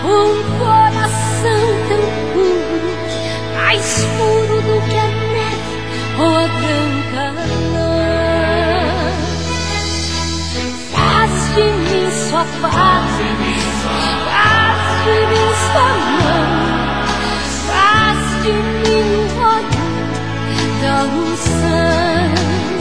um coração tão puro, mais puro do que a neve ou a branca lã. Faz de mim sua face, faz de mim sua mão, faz de mim o óleo da unção.